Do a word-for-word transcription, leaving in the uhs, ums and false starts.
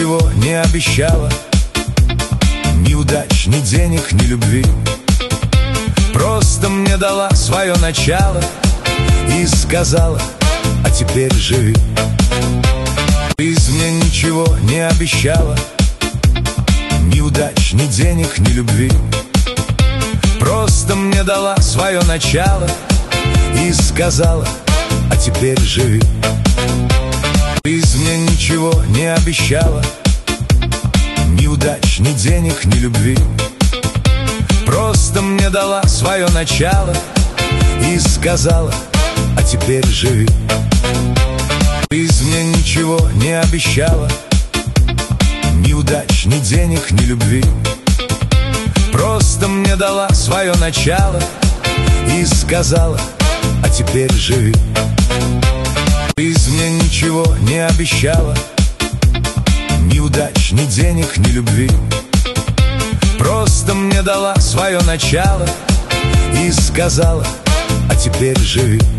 ничего не обещала, ни удач, ни денег, ни любви. Просто мне дала свое начало и сказала: а теперь живи. Жизнь мне ничего не обещала, ни удач, ни денег, ни любви. Просто мне дала свое начало и сказала: а теперь живи. Жизнь мне ничего не обещала, ни удач, ни денег, ни любви. Просто мне дала свое начало и сказала: а теперь живи. Жизнь мне ничего не обещала, ни удач, ни денег, ни любви. Просто мне дала свое начало и сказала: а теперь живи. Жизнь мне ничего не обещала, ни удач, ни денег, ни любви. Просто мне дала свое начало и сказала: а теперь живи.